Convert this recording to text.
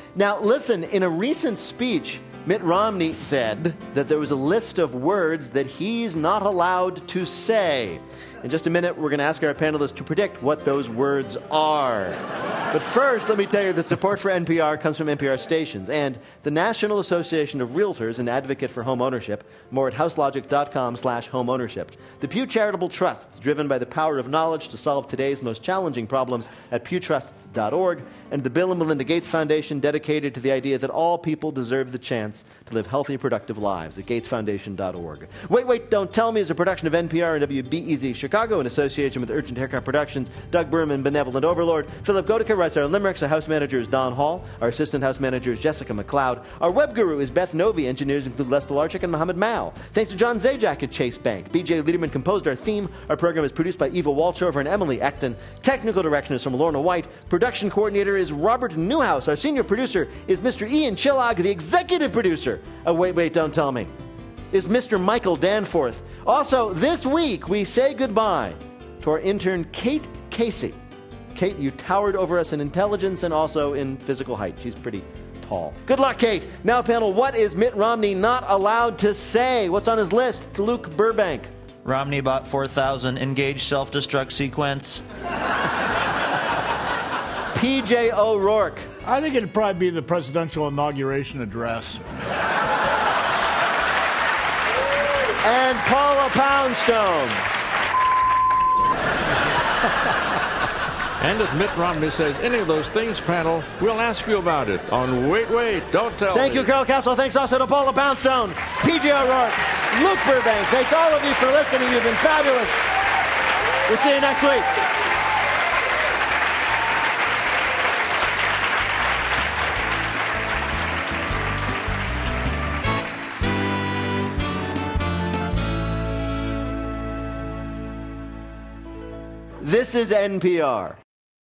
Now, listen, in a recent speech, Mitt Romney said that there was a list of words that he's not allowed to say. In just a minute, we're going to ask our panelists to predict what those words are. But first, let me tell you that support for NPR comes from NPR stations and the National Association of Realtors, an advocate for home ownership. More at houselogic.com/homeownership. The Pew Charitable Trusts, driven by the power of knowledge to solve today's most challenging problems at pewtrusts.org. And the Bill and Melinda Gates Foundation, dedicated to the idea that all people deserve the chance to live healthy, productive lives at gatesfoundation.org. Wait, Don't Tell Me is a production of NPR and WBEZ Chicago in association with Urgent Haircut Productions, Doug Berman, Benevolent Overlord. Philip Goedeke writes our limericks. Our house manager is Don Hall. Our assistant house manager is Jessica McLeod. Our web guru is Beth Novi. Engineers include Les Delarczyk and Mohammed Mao. Thanks to John Zajac at Chase Bank. BJ Liederman composed our theme. Our program is produced by Eva Walchover and Emily Acton. Technical direction is from Lorna White. Production coordinator is Robert Newhouse. Our senior producer is Mr. Ian Chillag. The executive producer, wait, don't tell me, is Mr. Michael Danforth. Also, this week, we say goodbye to our intern, Kate Casey. Kate, you towered over us in intelligence and also in physical height. She's pretty tall. Good luck, Kate. Now, panel, what is Mitt Romney not allowed to say? What's on his list? Luke Burbank. Romney bought 4,000 engaged self-destruct sequence. P.J. O'Rourke. I think it'd probably be the presidential inauguration address. And Paula Poundstone. And if Mitt Romney says any of those things, panel, we'll ask you about it on Wait, Don't Tell Me. Thank you, Carol Castle. Thanks also to Paula Poundstone, P.J. O'Rourke, Luke Burbank. Thanks all of you for listening. You've been fabulous. We'll see you next week. This is NPR.